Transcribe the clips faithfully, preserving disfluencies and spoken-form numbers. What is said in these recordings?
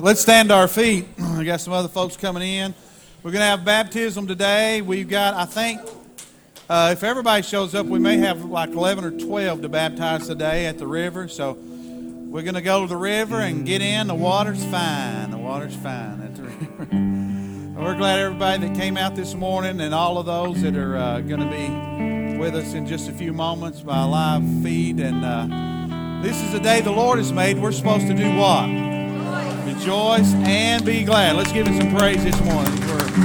Let's stand to our feet. I got some other folks coming in. We're going to have baptism today. We've got, I think, uh, if everybody shows up, we may have like eleven or twelve to baptize today at the river. So we're going to go to the river and get in. The water's fine. The water's fine at the river. We're glad everybody that came out this morning and all of those that are uh, going to be with us in just a few moments by live feed. And uh, this is the day the Lord has made. We're supposed to do what? Rejoice and be glad. Let's give him some praise this morning.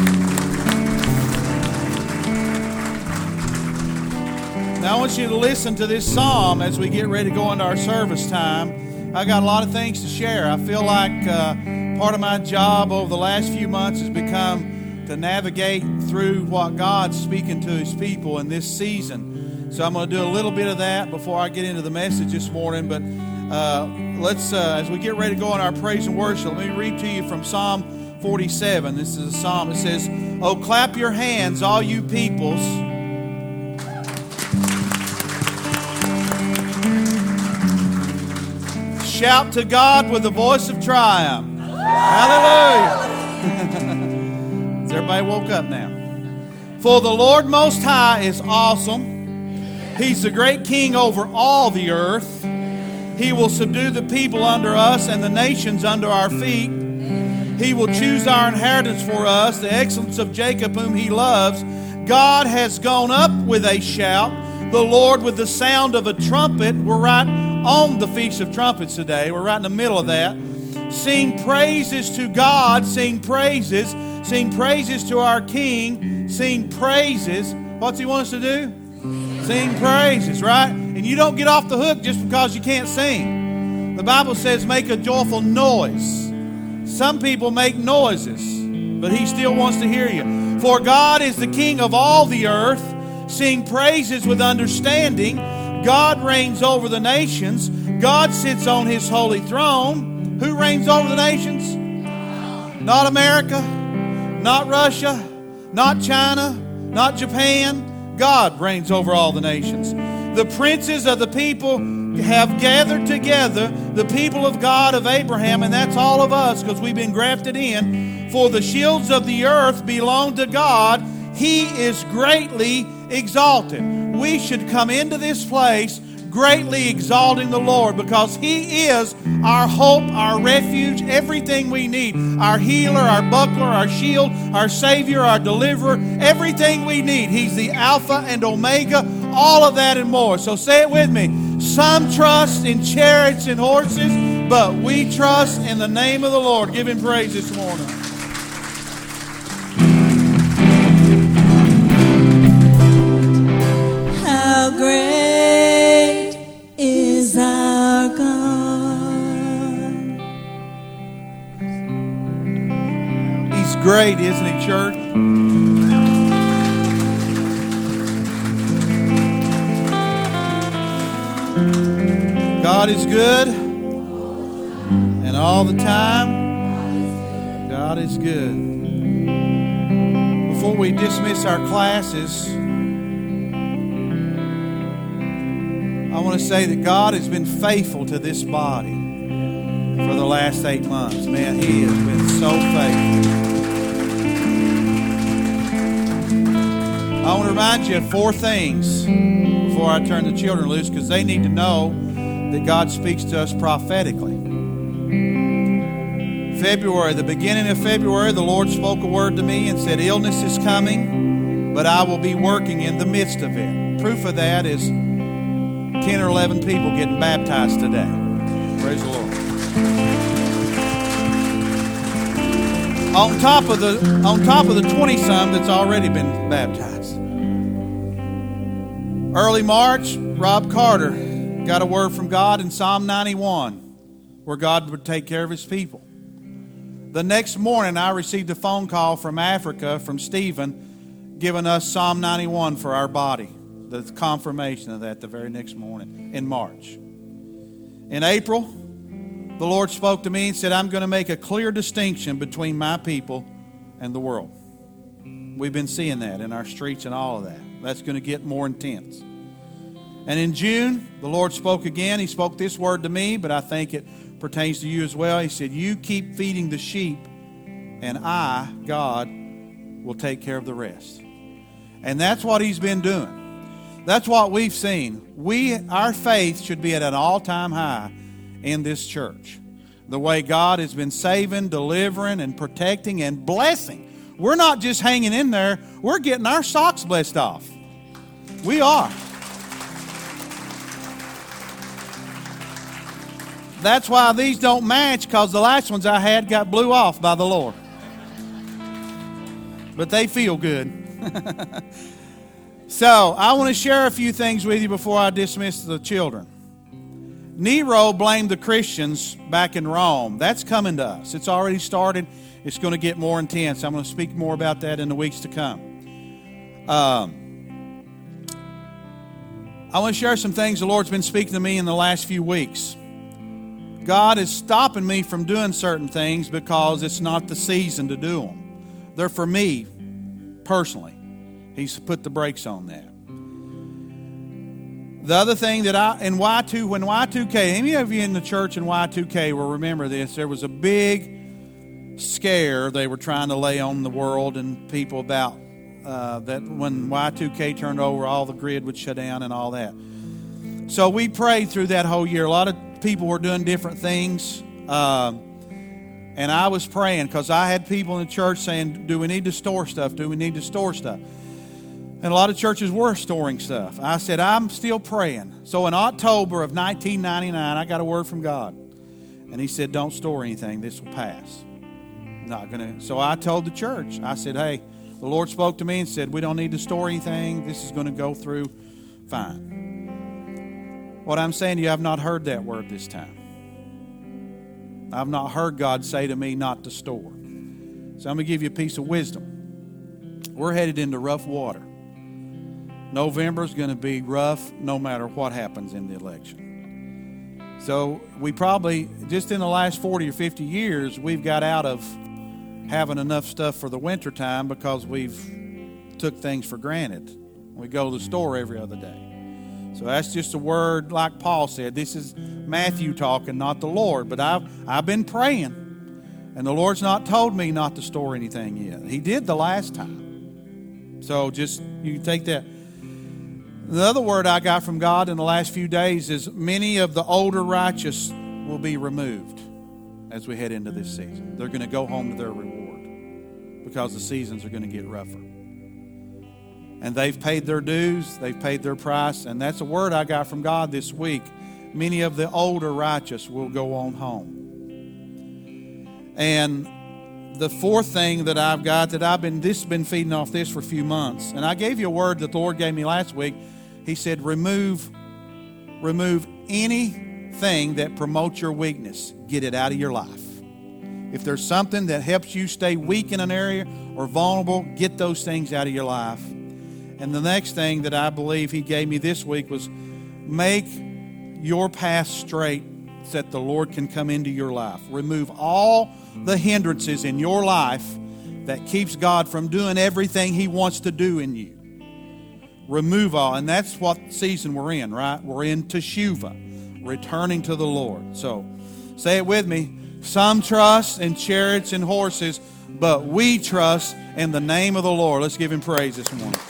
Now I want you to listen to this psalm as we get ready to go into our service time. I got a lot of things to share. I feel like uh, part of my job over the last few months has become to navigate through what God's speaking to his people in this season. So I'm going to do a little bit of that before I get into the message this morning. But uh, let's, uh, as we get ready to go in our praise and worship, let me read to you from Psalm forty-seven. This is a psalm. It says, "Oh, clap your hands, all you peoples. Shout to God with a voice of triumph." Hallelujah. Has everybody woke up now? "For the Lord Most High is awesome. He's the great King over all the earth. He will subdue the people under us and the nations under our feet. He will choose our inheritance for us, the excellence of Jacob whom he loves. God has gone up with a shout, the Lord with the sound of a trumpet." We're right on the Feast of Trumpets today. We're right in the middle of that. "Sing praises to God, sing praises, sing praises to our King, sing praises." What's he want us to do? Sing praises, right? And you don't get off the hook just because you can't sing. The Bible says make a joyful noise. Some people make noises, but he still wants to hear you. "For God is the King of all the earth. Sing praises with understanding. God reigns over the nations. God sits on his holy throne." Who reigns over the nations? Not America, not Russia, not China, not Japan. God reigns over all the nations. "The princes of the people have gathered together, the people of God of Abraham," and that's all of us because we've been grafted in. "For the shields of the earth belong to God. He is greatly exalted." We should come into this place greatly exalting the Lord because he is our hope, our refuge, everything we need. Our healer, our buckler, our shield, our Savior, our deliverer, everything we need. He's the Alpha and Omega, all of that and more. So say it with me. Some trust in chariots and horses, but we trust in the name of the Lord. Give him praise this morning. How great is our God. He's great, isn't he, church? God is good, and all the time, God is good. Before we dismiss our classes, I want to say that God has been faithful to this body for the last eight months. Man, he has been so faithful. I want to remind you of four things before I turn the children loose because they need to know that God speaks to us prophetically. February, the beginning of February, the Lord spoke a word to me and said, "Illness is coming, but I will be working in the midst of it." Proof of that is ten or eleven people getting baptized today. Praise the Lord. On top of the on top of the twenty-some that's already been baptized. Early March, Rob Carter got a word from God in Psalm ninety-one where God would take care of his people. The next morning, I received a phone call from Africa from Stephen giving us Psalm ninety-one for our body. The confirmation of that the very next morning in March. In April, the Lord spoke to me and said, "I'm going to make a clear distinction between my people and the world." We've been seeing that in our streets and all of that. That's going to get more intense. And in June, the Lord spoke again. He spoke this word to me, but I think it pertains to you as well. He said, you keep feeding the sheep, and I, God, will take care of the rest. And that's what He's been doing. That's what we've seen. We, our faith should be at an all-time high in this church. The way God has been saving, delivering, and protecting and blessing. We're not just hanging in there. We're getting our socks blessed off. We are. That's why these don't match, because the last ones I had got blew off by the Lord. But they feel good. So, I want to share a few things with you before I dismiss the children. Nero blamed the Christians back in Rome. That's coming to us. It's already started. It's going to get more intense. I'm going to speak more about that in the weeks to come. Um, I want to share some things the Lord's been speaking to me in the last few weeks. God is stopping me from doing certain things because it's not the season to do them. They're for me personally. He's put the brakes on that. The other thing that I, in Y two, when Y two K, any of you in the church in Y two K will remember this, there was a big scare they were trying to lay on the world and people about uh, that when Y two K turned over, all the grid would shut down and all that. So we prayed through that whole year. A lot of people were doing different things. Uh, and I was praying because I had people in the church saying, do we need to store stuff? Do we need to store stuff? And a lot of churches were storing stuff. I said, I'm still praying. So in October of nineteen ninety-nine, I got a word from God. And He said, don't store anything. This will pass. Not gonna. So I told the church, I said, hey, the Lord spoke to me and said, we don't need to store anything. This is going to go through fine. What I'm saying to you, I've not heard that word this time. I've not heard God say to me not to store. So I'm going to give you a piece of wisdom. We're headed into rough water. November is going to be rough no matter what happens in the election. So we probably, just in the last forty or fifty years, we've got out of having enough stuff for the winter time because we've took things for granted. We go to the store every other day. So that's just a word like Paul said. This is Matthew talking, not the Lord. But I've, I've been praying, and the Lord's not told me not to store anything yet. He did the last time. So just, you can take that. The other word I got from God in the last few days is many of the older righteous will be removed as we head into this season. They're going to go home to their reward because the seasons are going to get rougher. And they've paid their dues, they've paid their price, and that's a word I got from God this week. Many of the older righteous will go on home. And the fourth thing that I've got that I've been, this has been feeding off this for a few months. And I gave you a word that the Lord gave me last week. He said, remove, remove anything that promotes your weakness. Get it out of your life. If there's something that helps you stay weak in an area or vulnerable, get those things out of your life. And the next thing that I believe He gave me this week was make your path straight so that the Lord can come into your life. Remove all the hindrances in your life that keeps God from doing everything He wants to do in you. Remove all. And that's what season we're in, right? We're in Teshuvah, returning to the Lord. So say it with me. Some trust in chariots and horses, but we trust in the name of the Lord. Let's give Him praise this morning.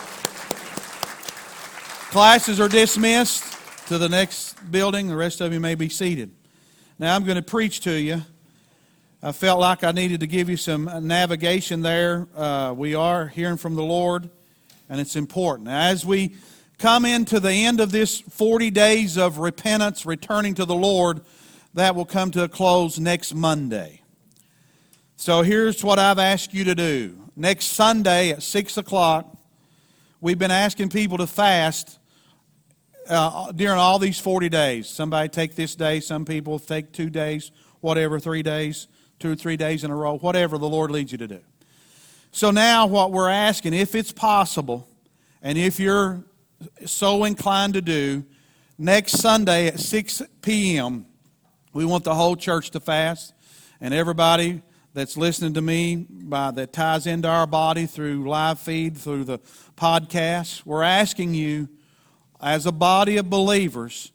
Classes are dismissed to the next building. The rest of you may be seated. Now I'm going to preach to you. I felt like I needed to give you some navigation there. Uh, we are hearing from the Lord, and it's important. As we come into the end of this forty days of repentance, returning to the Lord, that will come to a close next Monday. So here's what I've asked you to do. Next Sunday at six o'clock, we've been asking people to fast uh, during all these forty days. Somebody take this day, some people take two days, whatever, three days, two or three days in a row, whatever the Lord leads you to do. So now what we're asking, if it's possible, and if you're so inclined to do, next Sunday at six p.m., we want the whole church to fast, and everybody that's listening to me by, that ties into our body through live feed, through the podcast, we're asking you as a body of believers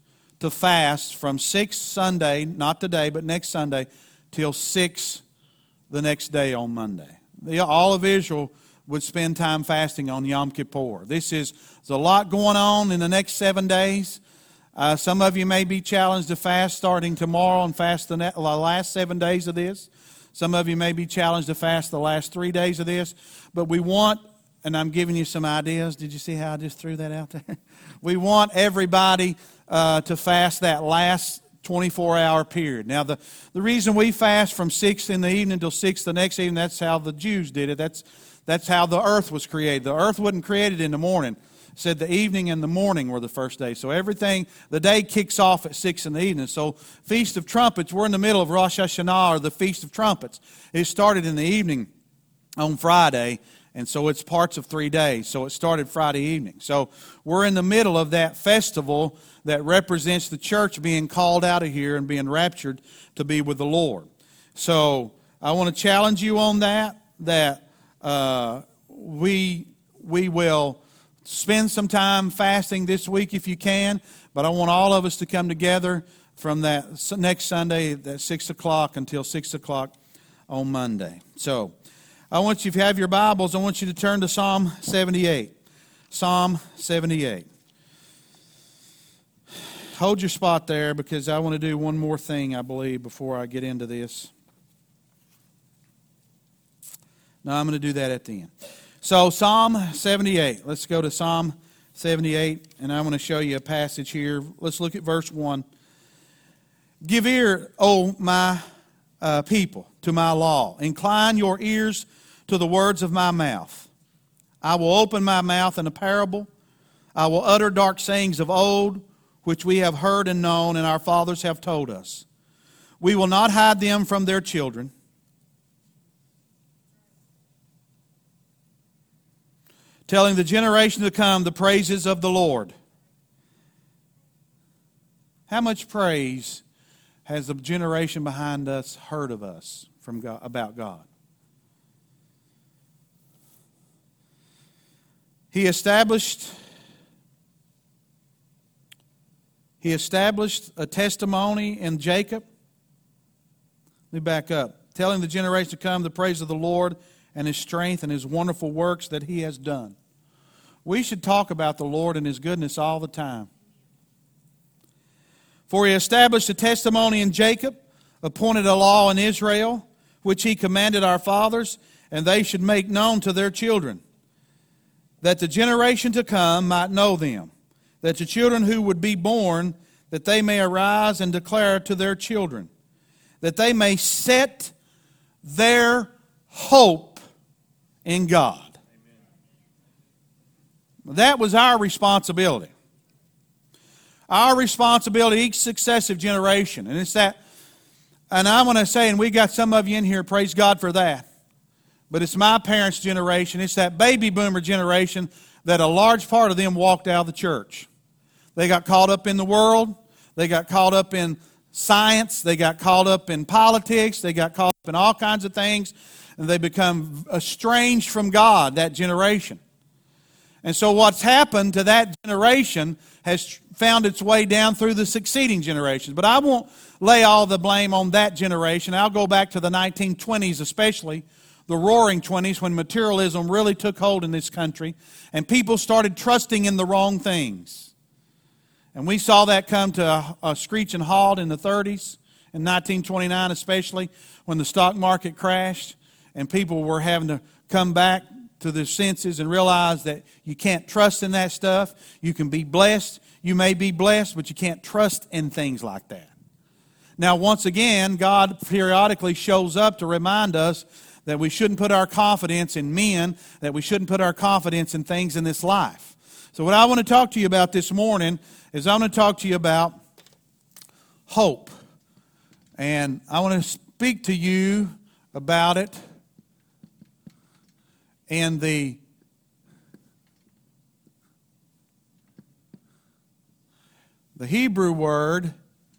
to fast from six Sunday, not today, but next Sunday, till six the next day on Monday. The, all of Israel would spend time fasting on Yom Kippur. This is there's a lot going on in the next seven days. Uh, some of you may be challenged to fast starting tomorrow and fast the, ne- the last seven days of this. Some of you may be challenged to fast the last three days of this. But we want, and I'm giving you some ideas. Did you see how I just threw that out there? We want everybody uh, to fast that last twenty-four hour period. Now, the, the reason we fast from six in the evening till six the next evening, that's how the Jews did it. That's, that's how the earth was created. The earth wasn't created in the morning. It said the evening and the morning were the first day. So everything, the day kicks off at six in the evening. So Feast of Trumpets, we're in the middle of Rosh Hashanah, or the Feast of Trumpets. It started in the evening on Friday, and so it's parts of three days. So it started Friday evening. So we're in the middle of that festival that represents the church being called out of here and being raptured to be with the Lord. So I want to challenge you on that, that uh, we we will spend some time fasting this week if you can, but I want all of us to come together from that next Sunday at six o'clock until six o'clock on Monday. So I want you, if you have your Bibles, I want you to turn to Psalm seventy-eight. Psalm seventy-eight. Hold your spot there because I want to do one more thing, I believe, before I get into this. No, I'm going to do that at the end. So Psalm seventy-eight. Let's go to Psalm seventy-eight, and I'm going to show you a passage here. Let's look at verse one. Give ear, O my uh, people, to my law. Incline your ears to the words of my mouth. I will open my mouth in a parable. I will utter dark sayings of old, which we have heard and known, and our fathers have told us. We will not hide them from their children, telling the generation to come the praises of the Lord. How much praise has the generation behind us heard of us from God, about God? He established He established a testimony in Jacob. Let me back up. Telling the generation to come the praise of the Lord and His strength and His wonderful works that He has done. We should talk about the Lord and His goodness all the time. For He established a testimony in Jacob, appointed a law in Israel, which He commanded our fathers, and they should make known to their children, that the generation to come might know them, that the children who would be born, that they may arise and declare to their children, that they may set their hope in God. Amen. That was our responsibility. Our responsibility, each successive generation. And it's that, and I want to say, and we got some of you in here, praise God for that. But it's my parents' generation. It's that baby boomer generation that a large part of them walked out of the church. They got caught up in the world. They got caught up in science. They got caught up in politics. They got caught up in all kinds of things. And they become estranged from God, that generation. And so what's happened to that generation has found its way down through the succeeding generations. But I won't lay all the blame on that generation. I'll go back to the nineteen twenties especially, the roaring twenties, when materialism really took hold in this country and people started trusting in the wrong things. And we saw that come to a, a screeching halt in the thirties, in nineteen twenty-nine especially, when the stock market crashed and people were having to come back to their senses and realize that you can't trust in that stuff. You can be blessed. You may be blessed, but you can't trust in things like that. Now, once again, God periodically shows up to remind us that we shouldn't put our confidence in men, that we shouldn't put our confidence in things in this life. So what I want to talk to you about this morning is I want to talk to you about hope. And I want to speak to you about it in the the Hebrew word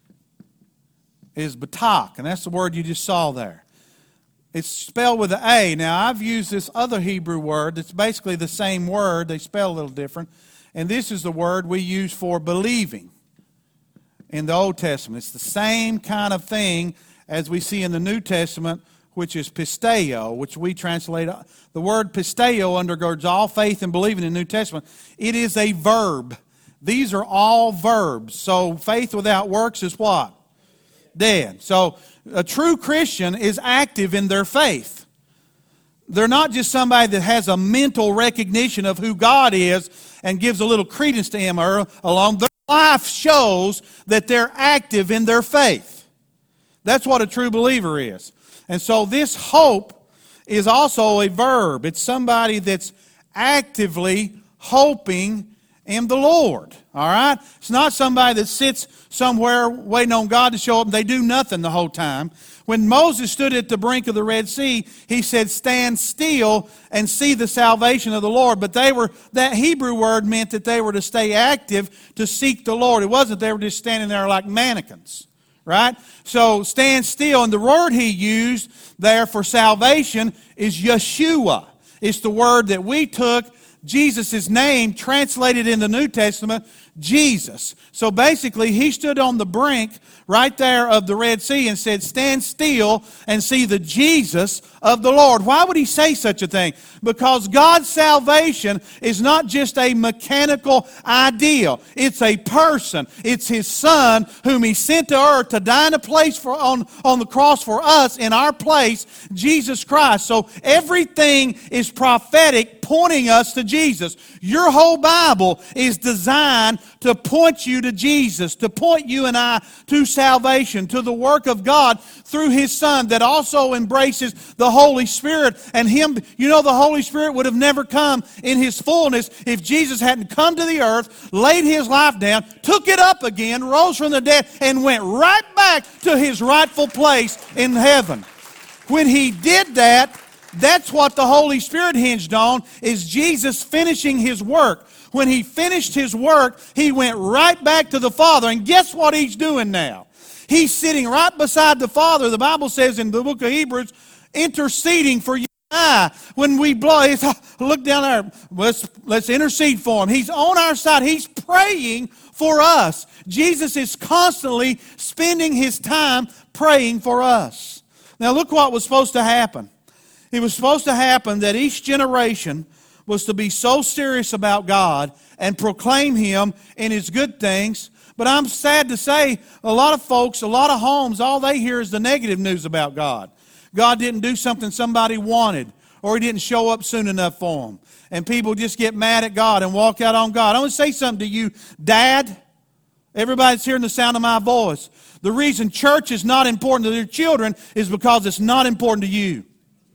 is batak, and that's the word you just saw there. It's spelled with an A. Now, I've used this other Hebrew word that's basically the same word. They spell a little different. And this is the word we use for believing. in the Old Testament. It's the same kind of thing as we see in the New Testament, which is pisteo, which we translate. The word pisteo undergirds all faith and believing in the New Testament. It is a verb. These are all verbs. So faith without works is what? Dead. So a true Christian is active in their faith. They're not just somebody that has a mental recognition of who God is and gives a little credence to Him or along. Their life shows that they're active in their faith. That's what a true believer is. And so this hope is also a verb. It's somebody that's actively hoping in the Lord. All right? It's not somebody that sits somewhere waiting on God to show up and they do nothing the whole time. When Moses stood at the brink of the Red Sea, he said, stand still and see the salvation of the Lord. But they were, that Hebrew word meant that they were to stay active to seek the Lord. It wasn't they were just standing there like mannequins. Right? So stand still. And the word he used there for salvation is Yeshua. It's the word that we took Jesus' name, translated in the New Testament, Jesus. So basically, he stood on the brink right there of the Red Sea and said, stand still and see the Jesus of the Lord. Why would he say such a thing? Because God's salvation is not just a mechanical ideal. It's a person. It's His Son whom He sent to earth to die in a place for, on, on the cross for us in our place, Jesus Christ. So everything is prophetic, pointing us to Jesus. Your whole Bible is designed to point you to Jesus, to point you and I to salvation, to the work of God through His Son that also embraces the Holy Spirit. And Him, you know, the Holy Spirit would have never come in His fullness if Jesus hadn't come to the earth, laid His life down, took it up again, rose from the dead, and went right back to His rightful place in heaven. When He did that, that's what the Holy Spirit hinged on, is Jesus finishing His work. When He finished His work, He went right back to the Father. And guess what He's doing now? He's sitting right beside the Father. The Bible says in the book of Hebrews, interceding for you and I. When we blow, look down there, let's, let's intercede for Him. He's on our side. He's praying for us. Jesus is constantly spending His time praying for us. Now look what was supposed to happen. It was supposed to happen that each generation was to be so serious about God and proclaim Him in His good things. But I'm sad to say, a lot of folks, a lot of homes, all they hear is the negative news about God. God didn't do something somebody wanted, or He didn't show up soon enough for them. And people just get mad at God and walk out on God. I want to say something to you, Dad. Everybody's hearing the sound of my voice. The reason church is not important to their children is because it's not important to you.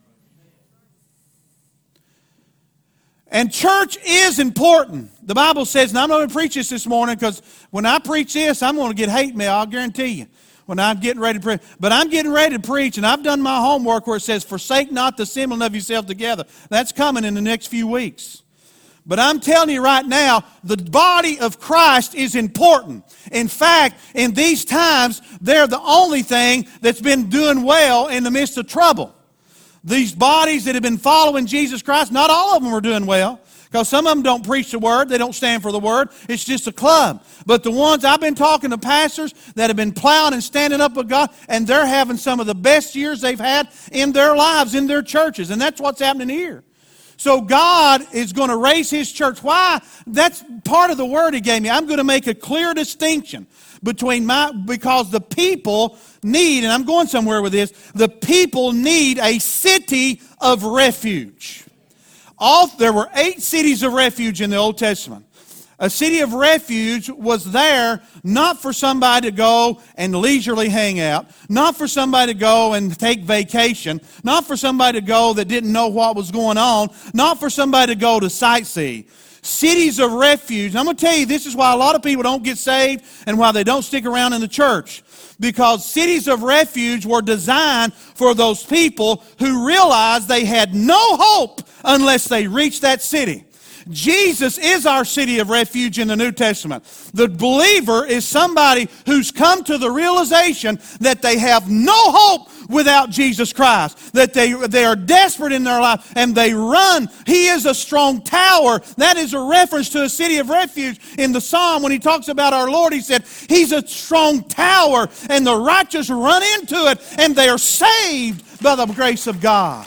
And church is important. The Bible says, and I'm going to preach this this morning because when I preach this, I'm going to get hate mail, I'll guarantee you, when I'm getting ready to preach. But I'm getting ready to preach, and I've done my homework where it says, forsake not the assembling of yourself together. That's coming in the next few weeks. But I'm telling you right now, the body of Christ is important. In fact, in these times, they're the only thing that's been doing well in the midst of trouble. These bodies that have been following Jesus Christ, not all of them are doing well. Because some of them don't preach the Word. They don't stand for the Word. It's just a club. But the ones, I've been talking to pastors that have been plowing and standing up with God, and they're having some of the best years they've had in their lives, in their churches. And that's what's happening here. So God is going to raise His church. Why? That's part of the word He gave me. I'm going to make a clear distinction between my, because the people need, and I'm going somewhere with this, the people need a city of refuge. All, there were eight cities of refuge in the Old Testament. A city of refuge was there not for somebody to go and leisurely hang out, not for somebody to go and take vacation, not for somebody to go that didn't know what was going on, not for somebody to go to sightsee. Cities of refuge. I'm going to tell you, this is why a lot of people don't get saved and why they don't stick around in the church. Because cities of refuge were designed for those people who realized they had no hope unless they reached that city. Jesus is our city of refuge in the New Testament. The believer is somebody who's come to the realization that they have no hope without Jesus Christ, that they, they are desperate in their life and they run. He is a strong tower. That is a reference to a city of refuge in the Psalm. When he talks about our Lord, he said, He's a strong tower and the righteous run into it and they are saved by the grace of God.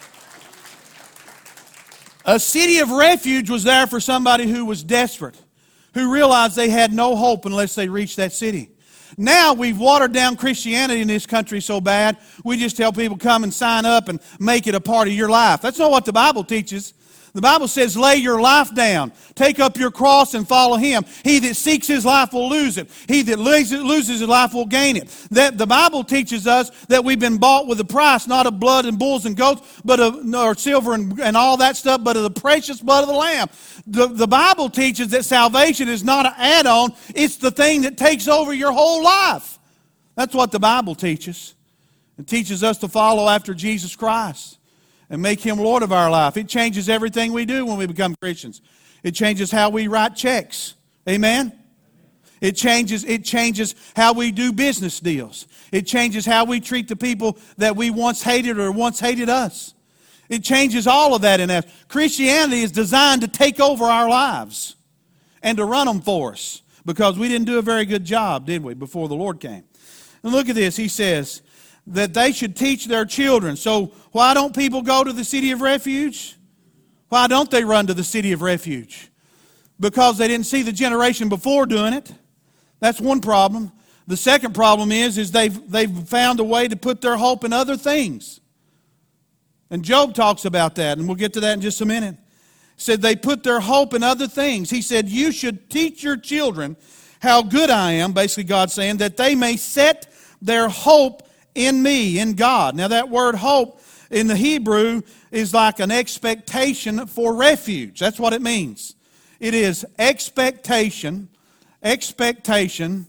A city of refuge was there for somebody who was desperate, who realized they had no hope unless they reached that city. Now we've watered down Christianity in this country so bad, we just tell people come and sign up and make it a part of your life. That's not what the Bible teaches. The Bible says lay your life down, take up your cross and follow Him. He that seeks his life will lose it. He that loses his life will gain it. That the Bible teaches us that we've been bought with a price, not of blood and bulls and goats, but of or silver and, and all that stuff, but of the precious blood of the Lamb. The, the Bible teaches that salvation is not an add-on, it's the thing that takes over your whole life. That's what the Bible teaches. It teaches us to follow after Jesus Christ and make Him Lord of our life. It changes everything we do when we become Christians. It changes how we write checks. Amen? It changes, it changes how we do business deals. It changes how we treat the people that we once hated or once hated us. It changes all of that in us. Christianity is designed to take over our lives and to run them for us because we didn't do a very good job, did we, before the Lord came. And look at this. He says that they should teach their children. So why don't people go to the city of refuge? Why don't they run to the city of refuge? Because they didn't see the generation before doing it. That's one problem. The second problem is, is they've, they've found a way to put their hope in other things. And Job talks about that, and we'll get to that in just a minute. He said they put their hope in other things. He said, you should teach your children how good I am, basically God saying, that they may set their hope in me, in God. Now that word hope in the Hebrew is like an expectation for refuge. That's what it means. It is expectation, expectation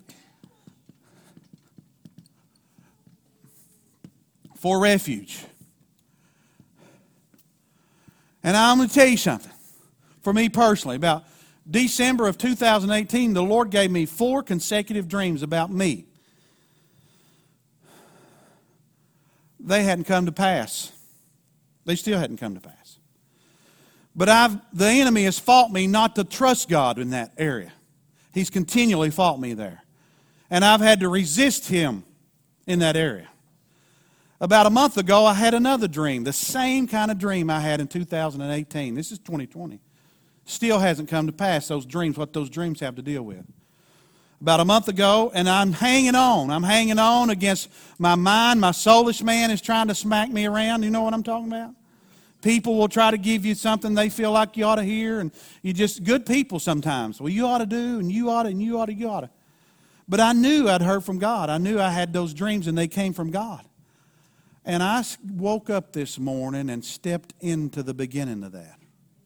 for refuge. And I'm going to tell you something. For me personally, about December of two thousand eighteen, the Lord gave me four consecutive dreams about me. They hadn't come to pass. They still hadn't come to pass. But I've, the enemy has fought me not to trust God in that area. He's continually fought me there. And I've had to resist him in that area. About a month ago, I had another dream, the same kind of dream I had in two thousand eighteen. This is twenty twenty. Still hasn't come to pass, those dreams, what those dreams have to deal with. About a month ago, and I'm hanging on. I'm hanging on against my mind. My soulish man is trying to smack me around. You know what I'm talking about? People will try to give you something they feel like you ought to hear, and you just, good people sometimes. Well, you ought to do, and you ought to, and you ought to, you ought to. But I knew I'd heard from God. I knew I had those dreams, and they came from God. And I woke up this morning and stepped into the beginning of that.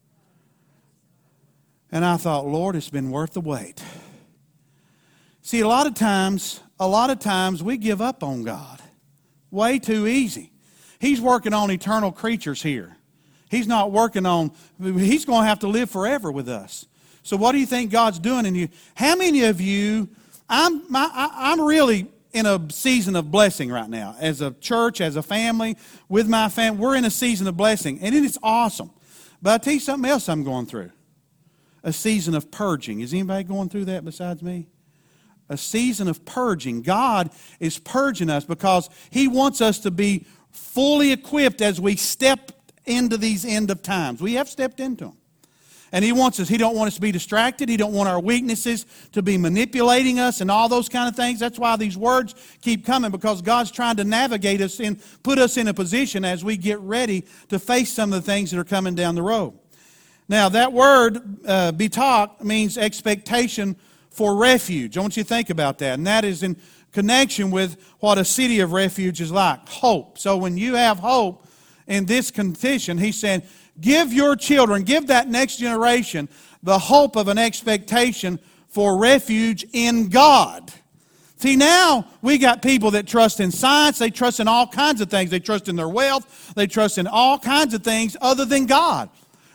And I thought, Lord, it's been worth the wait. See, a lot of times, a lot of times we give up on God. Way too easy. He's working on eternal creatures here. He's not working on, He's going to have to live forever with us. So what do you think God's doing in you? How many of you, I'm, my, I, I'm really in a season of blessing right now. As a church, as a family, with my family, we're in a season of blessing. And it is awesome. But I'll tell you something else I'm going through. A season of purging. Is anybody going through that besides me? A season of purging. God is purging us because He wants us to be fully equipped as we step into these end of times. We have stepped into them. And He wants us, He don't want us to be distracted. He don't want our weaknesses to be manipulating us and all those kind of things. That's why these words keep coming, because God's trying to navigate us and put us in a position as we get ready to face some of the things that are coming down the road. Now, that word, uh, bitak, means expectation for refuge. I want you to think about that. And that is in connection with what a city of refuge is like. Hope. So when you have hope in this condition, He's saying, give your children, give that next generation the hope of an expectation for refuge in God. See, now we got people that trust in science. They trust in all kinds of things. They trust in their wealth. They trust in all kinds of things other than God.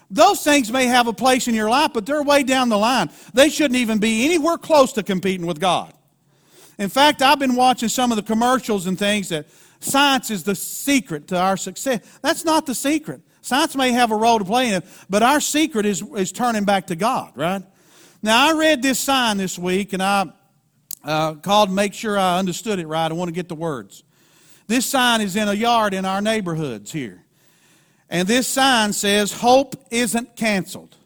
Those things may have a place in your life, but they're way down the line. They shouldn't even be anywhere close to competing with God. In fact, I've been watching some of the commercials and things that science is the secret to our success. That's not the secret. Science may have a role to play in it, but our secret is, is turning back to God, right? Now, I read this sign this week, and I uh, called to make sure I understood it right. I want to get the words. This sign is in a yard in our neighborhoods here. And this sign says, "Hope isn't canceled."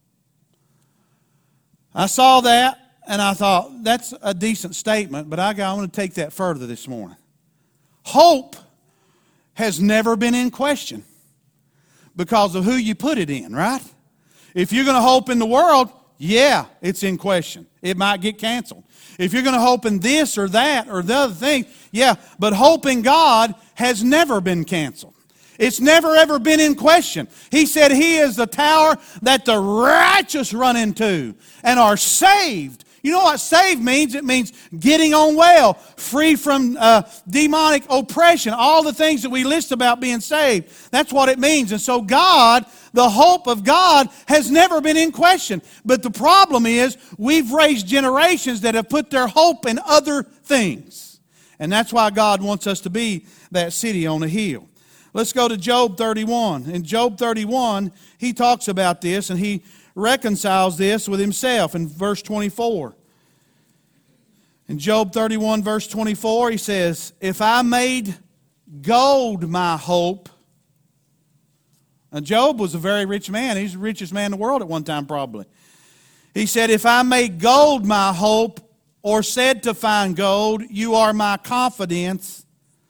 I saw that, and I thought, that's a decent statement, but I, got, I want to take that further this morning. Hope has never been in question because of who you put it in, right? If you're going to hope in the world, yeah, it's in question. It might get canceled. If you're going to hope in this or that or the other thing, yeah, but hope in God has never been canceled. It's never ever been in question. He said He is the tower that the righteous run into and are saved. You know what saved means? It means getting on well, free from uh, demonic oppression, all the things that we list about being saved. That's what it means. And so God, the hope of God, has never been in question. But the problem is we've raised generations that have put their hope in other things. And that's why God wants us to be that city on a hill. Let's go to Job thirty-one. In Job thirty-one, he talks about this, and he reconciles this with himself in verse twenty-four. In Job thirty-one, verse twenty-four, he says, "If I made gold my hope." Now, Job was a very rich man. He's the richest man in the world at one time, probably. He said, "If I made gold my hope, or said to find gold, you are my confidence."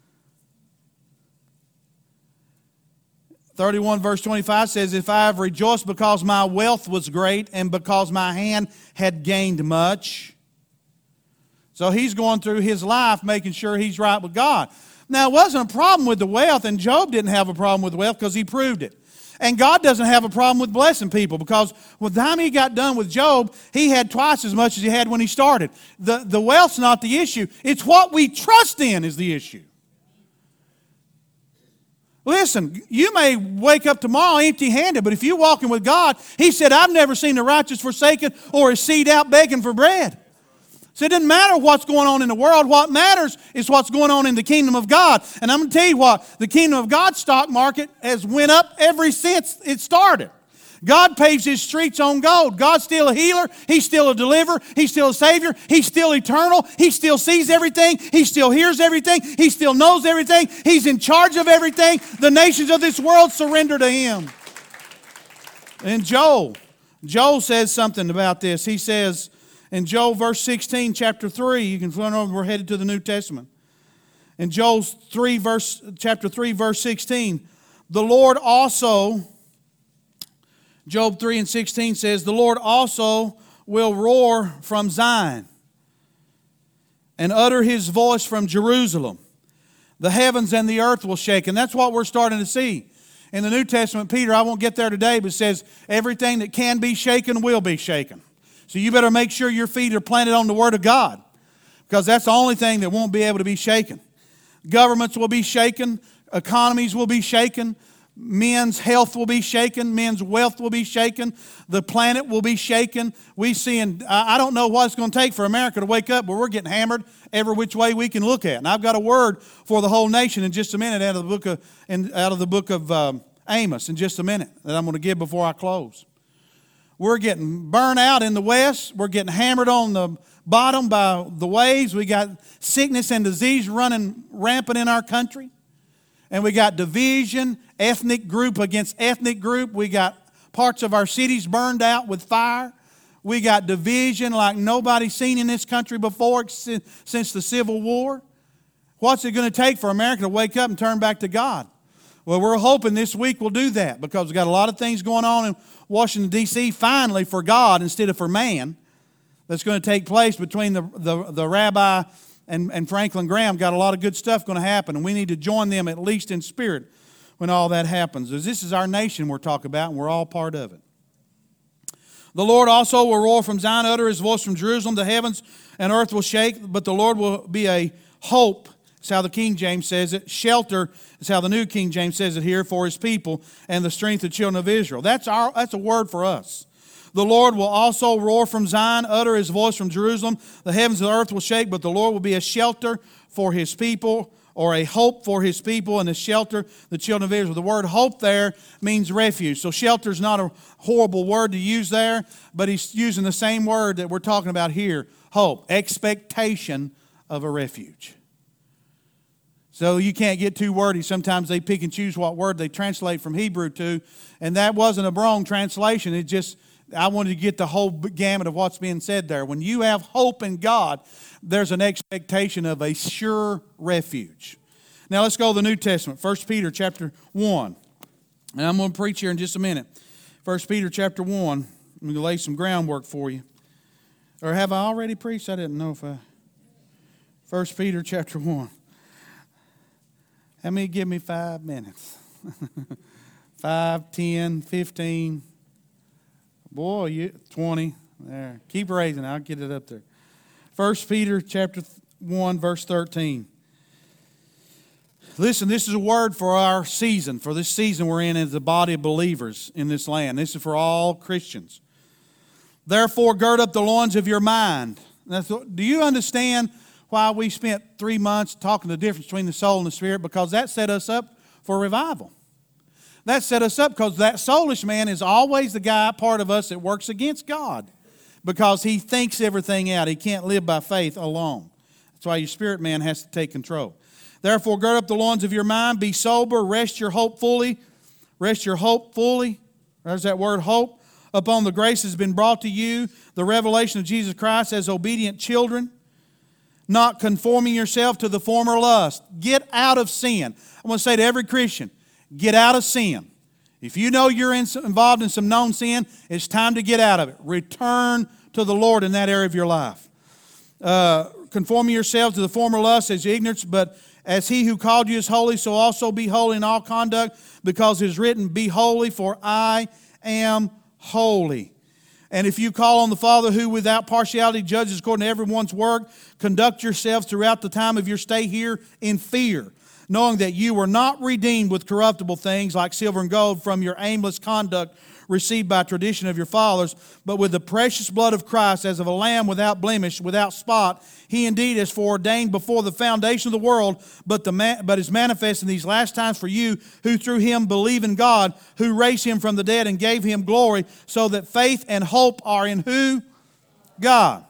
thirty-one verse twenty-five says, "If I have rejoiced because my wealth was great and because my hand had gained much." So he's going through his life making sure he's right with God. Now, it wasn't a problem with the wealth, and Job didn't have a problem with wealth because he proved it. And God doesn't have a problem with blessing people because by the time he got done with Job, he had twice as much as he had when he started. The, the wealth's not the issue. It's what we trust in is the issue. Listen, you may wake up tomorrow empty-handed, but if you're walking with God, He said, "I've never seen the righteous forsaken or his seed out begging for bread." So it doesn't matter what's going on in the world. What matters is what's going on in the kingdom of God. And I'm going to tell you what, the kingdom of God stock market has went up ever since it started. God paves His streets on gold. God's still a healer. He's still a deliverer. He's still a Savior. He's still eternal. He still sees everything. He still hears everything. He still knows everything. He's in charge of everything. The nations of this world surrender to Him. And Joel, Joel says something about this. He says in Joel verse sixteen, chapter three, you can flip over, we're headed to the New Testament. In Joel three, verse, chapter three, verse sixteen, the Lord also... Job three and sixteen says, "The Lord also will roar from Zion and utter His voice from Jerusalem. The heavens and the earth will shake." And that's what we're starting to see. In the New Testament, Peter, I won't get there today, but it says everything that can be shaken will be shaken. So you better make sure your feet are planted on the Word of God because that's the only thing that won't be able to be shaken. Governments will be shaken. Economies will be shaken. Men's health will be shaken. Men's wealth will be shaken. The planet will be shaken. We see, and I don't know what it's going to take for America to wake up, but we're getting hammered every which way we can look at. And I've got a word for the whole nation in just a minute out of the book of, in, out of the book of um, Amos in just a minute that I'm going to give before I close. We're getting burnt out in the West. We're getting hammered on the bottom by the waves. We got sickness and disease running rampant in our country. And we got division, ethnic group against ethnic group. We got parts of our cities burned out with fire. We got division like nobody's seen in this country before since the Civil War. What's it going to take for America to wake up and turn back to God? Well, we're hoping this week we'll do that because we've got a lot of things going on in Washington, D C finally for God instead of for man that's going to take place between the, the, the rabbi And, and Franklin Graham. Got a lot of good stuff going to happen, and we need to join them at least in spirit when all that happens. As this is our nation we're talking about, and we're all part of it. The Lord also will roar from Zion, utter His voice from Jerusalem. The heavens and earth will shake, but the Lord will be a hope That's how the King James says it. Shelter is how the New King James says it here, for his people and the strength of the children of Israel. That's our that's a word for us. The Lord will also roar from Zion, utter his voice from Jerusalem. The heavens and the earth will shake, but the Lord will be a shelter for his people, or a hope for his people, and a shelter, the children of Israel. The word hope there means refuge. So shelter is not a horrible word to use there, but he's using the same word that we're talking about here, hope, expectation of a refuge. So you can't get too wordy. Sometimes they pick and choose what word they translate from Hebrew to, and that wasn't a wrong translation. It just, I wanted to get the whole gamut of what's being said there. When you have hope in God, there's an expectation of a sure refuge. Now let's go to the New Testament, First Peter chapter one. And I'm going to preach here in just a minute. First Peter chapter one. I'm going to lay some groundwork for you. Or have I already preached? I didn't know if I... First Peter chapter one. How many give me five minutes? Five, ten, fifteen... Boy, you twenty. There. Keep raising. I'll get it up there. First Peter chapter one, verse thirteen. Listen, this is a word for our season, for this season we're in as a body of believers in this land. This is for all Christians. Therefore, gird up the loins of your mind. Now, do you understand why we spent three months talking the difference between the soul and the spirit? Because that set us up for revival. That set us up because that soulish man is always the guy, part of us, that works against God because he thinks everything out. He can't live by faith alone. That's why your spirit man has to take control. Therefore, gird up the loins of your mind, be sober, rest your hope fully. Rest your hope fully. There's that word hope. Upon the grace that has been brought to you, the revelation of Jesus Christ as obedient children, not conforming yourself to the former lust. Get out of sin. I want to say to every Christian, get out of sin. If you know you're in, involved in some known sin, it's time to get out of it. Return to the Lord in that area of your life. Uh, conforming yourselves to the former lust as ignorance, but as he who called you is holy, so also be holy in all conduct, because it is written, be holy, for I am holy. And if you call on the Father who without partiality judges according to everyone's work, conduct yourselves throughout the time of your stay here in fear, knowing that you were not redeemed with corruptible things like silver and gold from your aimless conduct received by tradition of your fathers, but with the precious blood of Christ as of a lamb without blemish, without spot. He indeed is foreordained before the foundation of the world, but, the man, but is manifest in these last times for you, who through him believe in God, who raised him from the dead and gave him glory, so that faith and hope are in who? God.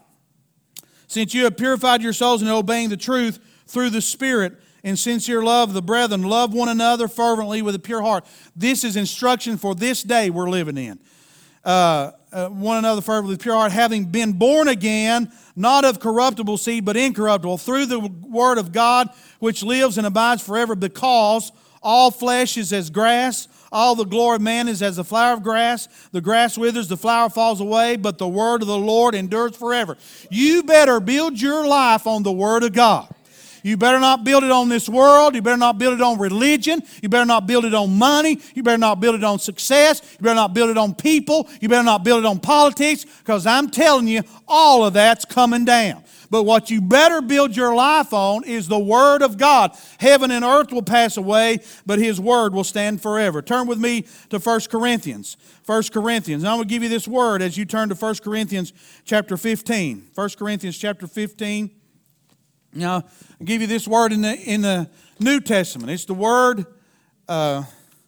Since you have purified your souls in obeying the truth through the Spirit, in sincere love of the brethren, love one another fervently with a pure heart. This is instruction for this day we're living in. Uh, uh, one another fervently with pure heart, having been born again, not of corruptible seed, but incorruptible, through the word of God, which lives and abides forever, because all flesh is as grass, all the glory of man is as the flower of grass. The grass withers, the flower falls away, but the word of the Lord endures forever. You better build your life on the word of God. You better not build it on this world. You better not build it on religion. You better not build it on money. You better not build it on success. You better not build it on people. You better not build it on politics, because I'm telling you, all of that's coming down. But what you better build your life on is the Word of God. Heaven and earth will pass away, but His Word will stand forever. Turn with me to First Corinthians. First Corinthians. And I'm going to give you this word as you turn to First Corinthians chapter fifteen. First Corinthians chapter fifteen. Now, I'll give you this word in the in the New Testament. It's the word uh,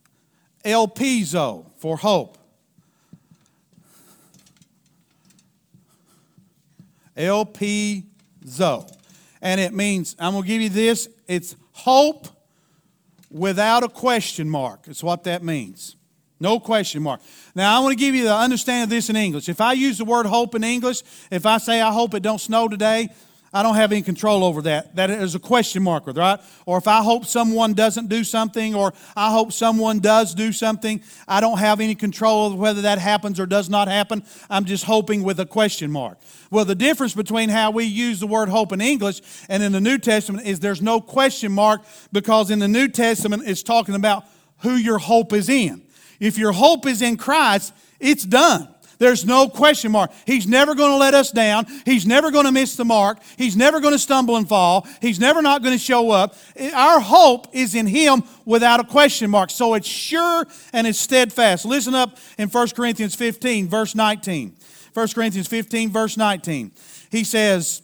elpizo, for hope. Elpizo. And it means, I'm going to give you this, it's hope without a question mark. It's what that means. No question mark. Now, I want to give you the understanding of this in English. If I use the word hope in English, if I say I hope it don't snow today, I don't have any control over that. That is a question mark, right? Or if I hope someone doesn't do something, or I hope someone does do something, I don't have any control over whether that happens or does not happen. I'm just hoping with a question mark. Well, the difference between how we use the word hope in English and in the New Testament is there's no question mark, because in the New Testament it's talking about who your hope is in. If your hope is in Christ, it's done. There's no question mark. He's never going to let us down. He's never going to miss the mark. He's never going to stumble and fall. He's never not going to show up. Our hope is in Him without a question mark. So it's sure and it's steadfast. Listen up in First Corinthians fifteen, verse nineteen. First Corinthians fifteen, verse nineteen. He says,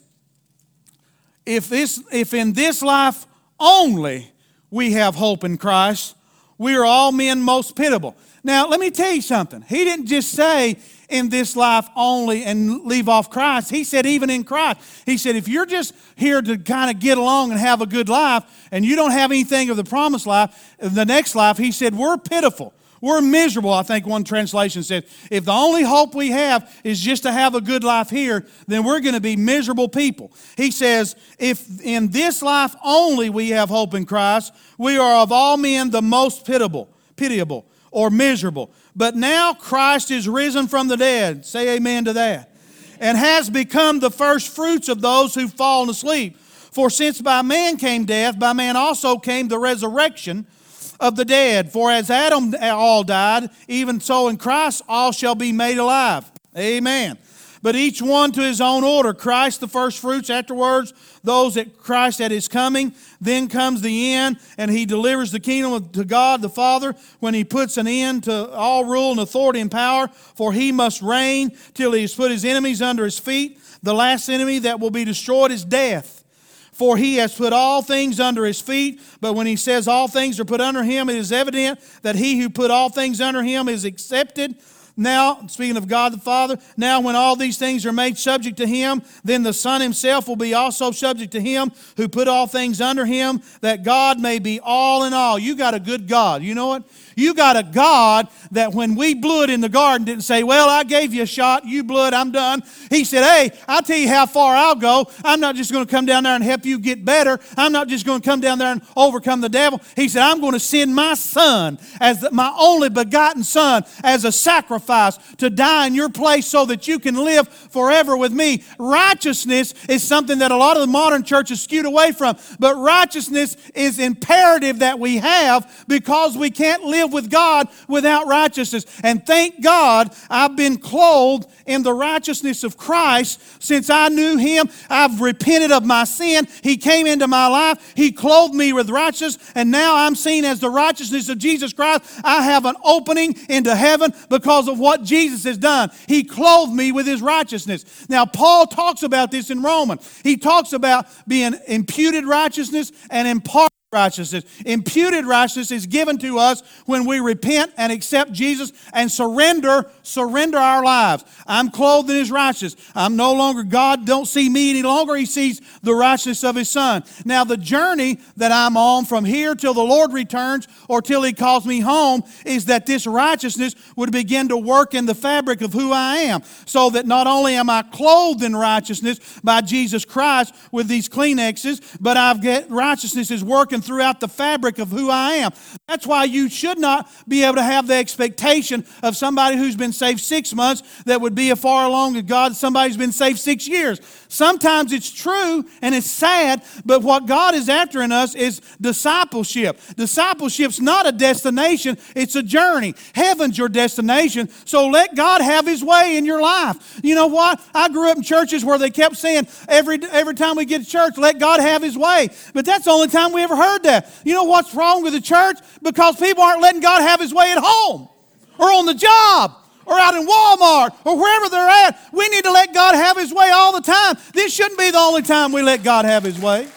if, this, if in this life only we have hope in Christ, we are all men most pitiable. Now, let me tell you something. He didn't just say in this life only and leave off Christ. He said even in Christ. He said if you're just here to kind of get along and have a good life and you don't have anything of the promised life, the next life, he said we're pitiful. We're miserable, I think one translation said. If the only hope we have is just to have a good life here, then we're going to be miserable people. He says, if in this life only we have hope in Christ, we are of all men the most pitiable, pitiable or miserable. But now Christ is risen from the dead. Say amen to that. And has become the first fruits of those who've fallen asleep. For since by man came death, by man also came the resurrection of the dead. For as Adam all died, even so in Christ all shall be made alive. Amen. But each one to his own order. Christ the first fruits, afterwards those that Christ at His coming. Then comes the end, and He delivers the kingdom to God the Father when He puts an end to all rule and authority and power. For He must reign till He has put His enemies under His feet. The last enemy that will be destroyed is death. For He has put all things under His feet. But when He says all things are put under Him, it is evident that He who put all things under Him is accepted. Now, speaking of God the Father, now when all these things are made subject to Him, then the Son Himself will be also subject to Him who put all things under Him, that God may be all in all. You got a good God. You know what? You got a God that when we blew it in the garden didn't say, well, I gave you a shot, you blew it, I'm done. He said, hey, I'll tell you how far I'll go. I'm not just going to come down there and help you get better. I'm not just going to come down there and overcome the devil. He said, I'm going to send my Son, as the, my only begotten Son, as a sacrifice to die in your place so that you can live forever with me. Righteousness is something that a lot of the modern churches skewed away from. But righteousness is imperative that we have because we can't live with God without righteousness. And thank God I've been clothed in the righteousness of Christ since I knew Him. I've repented of my sin. He came into my life. He clothed me with righteousness. And now I'm seen as the righteousness of Jesus Christ. I have an opening into heaven because of what Jesus has done. He clothed me with His righteousness. Now Paul talks about this in Romans. He talks about being imputed righteousness and imparted righteousness. Imputed righteousness is given to us when we repent and accept Jesus and surrender, surrender our lives. I'm clothed in His righteousness. I'm no longer, God don't see me any longer. He sees the righteousness of His Son. Now the journey that I'm on from here till the Lord returns or till He calls me home is that this righteousness would begin to work in the fabric of who I am, so that not only am I clothed in righteousness by Jesus Christ with these Kleenexes, but I've got righteousness is working throughout the fabric of who I am. That's why you should not be able to have the expectation of somebody who's been saved six months that would be as far along as God as somebody who's been saved six years. Sometimes it's true and it's sad, but what God is after in us is discipleship. Discipleship's not a destination, it's a journey. Heaven's your destination, so let God have His way in your life. You know what? I grew up in churches where they kept saying every, every time we get to church, let God have His way. But that's the only time we ever heard that. You know what's wrong with the church? Because people aren't letting God have His way at home or on the job or out in Walmart or wherever they're at. We need to let God have His way all the time. This shouldn't be the only time we let God have His way.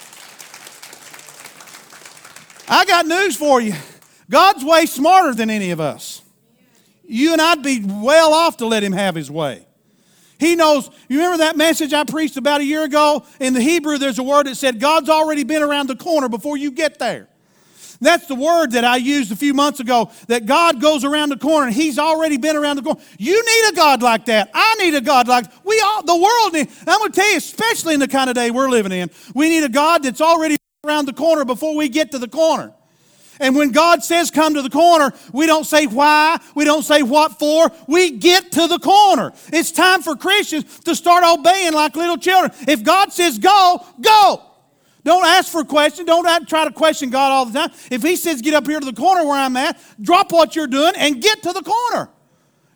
I got news for you. God's way smarter than any of us. You and I'd be well off to let Him have His way. He knows. You remember that message I preached about a year ago? In the Hebrew, there's a word that said, God's already been around the corner before you get there. That's the word that I used a few months ago, that God goes around the corner and He's already been around the corner. You need a God like that. I need a God like that. We all, the world need. I'm going to tell you, especially in the kind of day we're living in, we need a God that's already around the corner before we get to the corner. And when God says come to the corner, we don't say why, we don't say what for, we get to the corner. It's time for Christians to start obeying like little children. If God says go, go. Don't ask for a question. Don't try to question God all the time. If He says get up here to the corner where I'm at, drop what you're doing and get to the corner.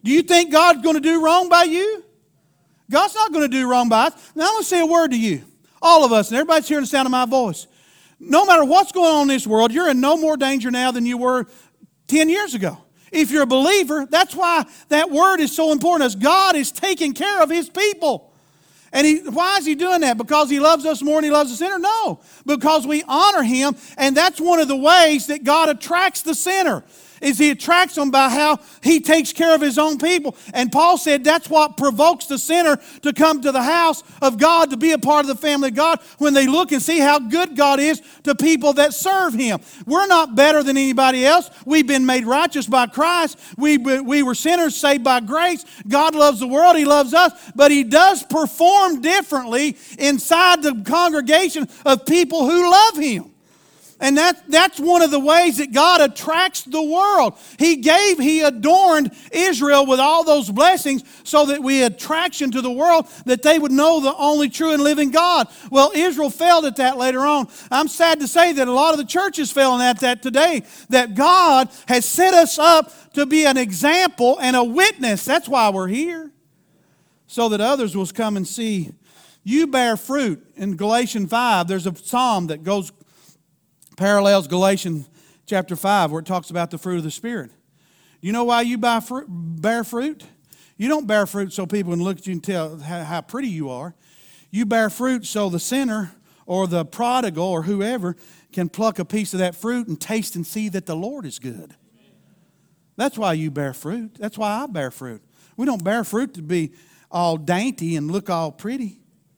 Do you think God's going to do wrong by you? God's not going to do wrong by us. Now I'm going to say a word to you, all of us, and everybody's hearing the sound of my voice. No matter what's going on in this world, you're in no more danger now than you were ten years ago. If you're a believer, that's why that word is so important, as God is taking care of His people. And he, why is He doing that? Because He loves us more than He loves the sinner? No, because we honor Him, and that's one of the ways that God attracts the sinner, is He attracts them by how He takes care of His own people. And Paul said that's what provokes the sinner to come to the house of God, to be a part of the family of God, when they look and see how good God is to people that serve Him. We're not better than anybody else. We've been made righteous by Christ. We, we were sinners saved by grace. God loves the world. He loves us. But He does perform differently inside the congregation of people who love Him. And that, that's one of the ways that God attracts the world. He gave, He adorned Israel with all those blessings so that we had attraction to the world, that they would know the only true and living God. Well, Israel failed at that later on. I'm sad to say that a lot of the churches failing at that today, that God has set us up to be an example and a witness. That's why we're here, so that others will come and see. You bear fruit. In Galatians five, there's a psalm that goes parallels Galatians chapter five, where it talks about the fruit of the Spirit. You know why you bear fruit? Bear fruit? You don't bear fruit so people can look at you and tell how, how pretty you are. You bear fruit so the sinner or the prodigal or whoever can pluck a piece of that fruit and taste and see that the Lord is good. That's why you bear fruit. That's why I bear fruit. We don't bear fruit to be all dainty and look all pretty.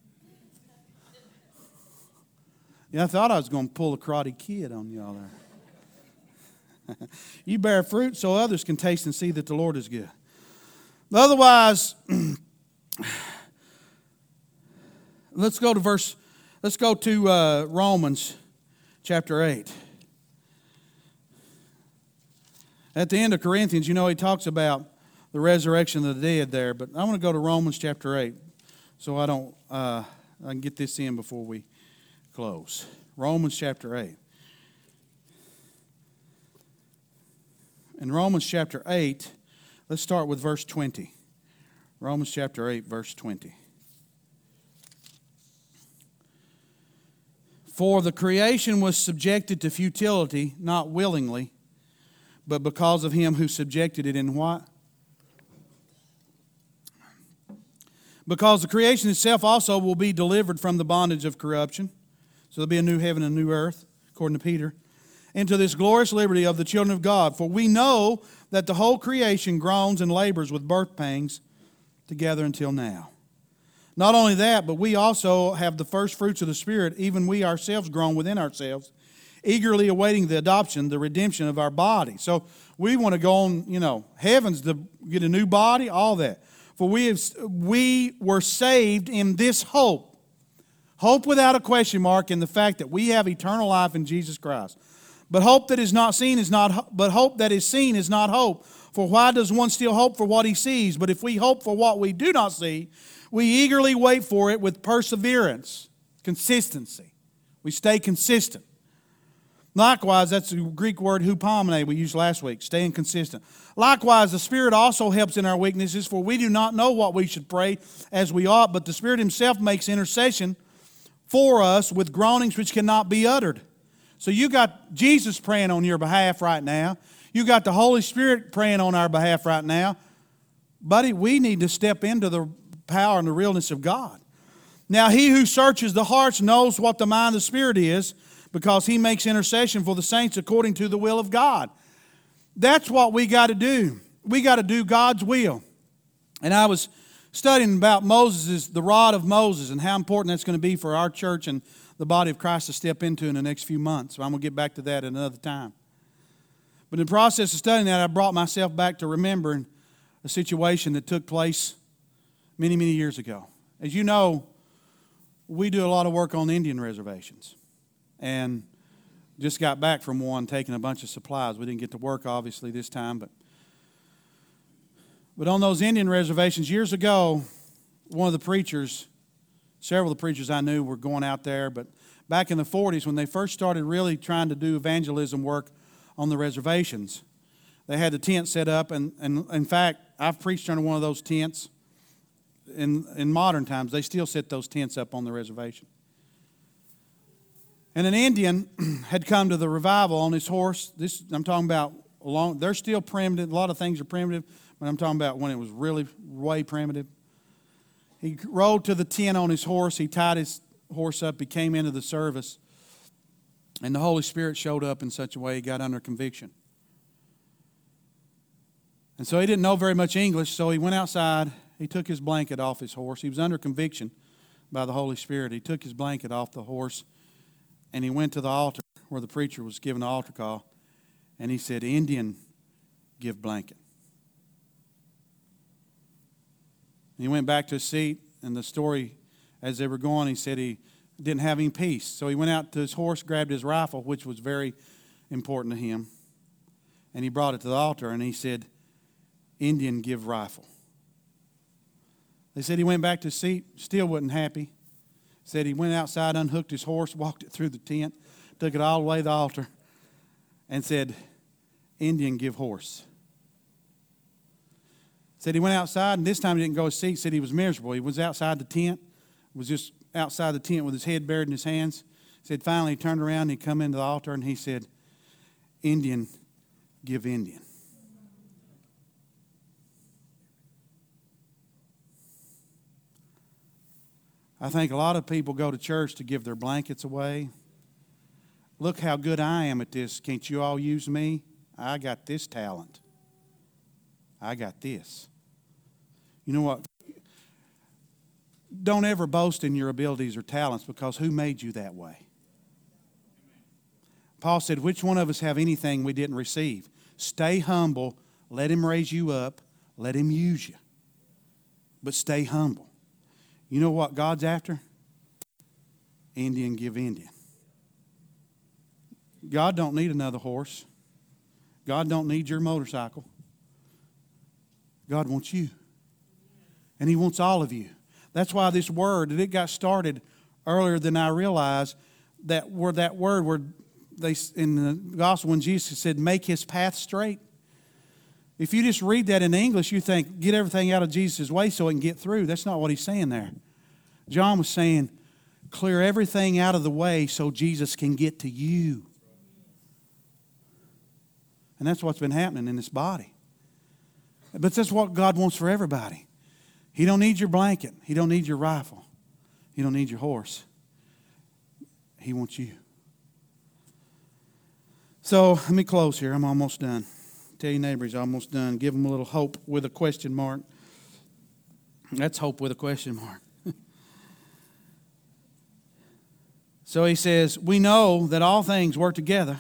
Yeah, I thought I was going to pull a Karate Kid on y'all there. You bear fruit so others can taste and see that the Lord is good. Otherwise, let's go to verse, let's go to uh, Romans chapter eight. At the end of Corinthians, you know, he talks about the resurrection of the dead there, but I want to go to Romans chapter eight so I don't, uh, I can get this in before we close. Romans chapter eight. In Romans chapter eight, let's start with verse twenty. Romans chapter eight, verse twenty. For the creation was subjected to futility, not willingly, but because of Him who subjected it in what? Because the creation itself also will be delivered from the bondage of corruption. So there'll be a new heaven and a new earth, according to Peter. Into this glorious liberty of the children of God. For we know that the whole creation groans and labors with birth pangs together until now. Not only that, but we also have the first fruits of the Spirit, even we ourselves groan within ourselves, eagerly awaiting the adoption, the redemption of our body. So we want to go on, you know, heavens to get a new body, all that. For we have, we were saved in this hope. Hope without a question mark in the fact that we have eternal life in Jesus Christ. But hope that is not seen is not, but hope that is seen is not hope. For why does one still hope for what he sees? But if we hope for what we do not see, we eagerly wait for it with perseverance, consistency. We stay consistent. Likewise, that's the Greek word hupomene we used last week, staying consistent. Likewise, the Spirit also helps in our weaknesses, for we do not know what we should pray as we ought, but the Spirit Himself makes intercession for us with groanings which cannot be uttered. So you got Jesus praying on your behalf right now. You got the Holy Spirit praying on our behalf right now. Buddy, we need to step into the power and the realness of God. Now, He who searches the hearts knows what the mind of the Spirit is, because He makes intercession for the saints according to the will of God. That's what we got to do. We got to do God's will. And I was studying about Moses, the rod of Moses, and how important that's going to be for our church and the body of Christ to step into in the next few months. So I'm going to get back to that another time. But in the process of studying that, I brought myself back to remembering a situation that took place many, many years ago. As you know, we do a lot of work on Indian reservations. And just got back from one, taking a bunch of supplies. We didn't get to work, obviously, this time. But, but on those Indian reservations, years ago, one of the preachers, several of the preachers I knew were going out there. But back in the forties, when they first started really trying to do evangelism work on the reservations, they had the tent set up. And, and in fact, I've preached under one of those tents. In, in modern times, they still set those tents up on the reservation. And an Indian had come to the revival on his horse. This I'm talking about, along, they're still primitive. A lot of things are primitive, but I'm talking about when it was really way primitive. He rode to the tent on his horse. He tied his horse up. He came into the service. And the Holy Spirit showed up in such a way he got under conviction. And so he didn't know very much English, so he went outside. He took his blanket off his horse. He was under conviction by the Holy Spirit. He took his blanket off the horse, and he went to the altar where the preacher was giving the altar call, and he said, "Indian, give blanket." And he went back to his seat, and the story, as they were going, he said he didn't have any peace. So he went out to his horse, grabbed his rifle, which was very important to him, and he brought it to the altar, and he said, "Indian, give rifle." They said he went back to his seat, still wasn't happy. Said he went outside, unhooked his horse, walked it through the tent, took it all the way to the altar, and said, "Indian, give horse." Said he went outside, and this time he didn't go to his seat. Said he was miserable. He was outside the tent, was just outside the tent with his head buried in his hands. Said finally he turned around and he come into the altar and he said, "Indian, give Indian." I think a lot of people go to church to give their blankets away. Look how good I am at this. Can't you all use me? I got this talent. I got this. You know what? Don't ever boast in your abilities or talents, because who made you that way? Paul said, which one of us have anything we didn't receive? Stay humble. Let him raise you up. Let him use you. But stay humble. You know what God's after? Indian, give Indian. God don't need another horse. God don't need your motorcycle. God wants you. And He wants all of you. That's why this word, it got started earlier than I realized, that word, that word where they in the gospel when Jesus said, make His path straight. If you just read that in English, you think, get everything out of Jesus' way so it can get through. That's not what He's saying there. John was saying, clear everything out of the way so Jesus can get to you. And that's what's been happening in this body. But that's what God wants for everybody. He don't need your blanket. He don't need your rifle. He don't need your horse. He wants you. So let me close here. I'm almost done. Tell your neighbor he's almost done. Give him a little hope with a question mark. That's hope with a question mark. So he says, we know that all things work together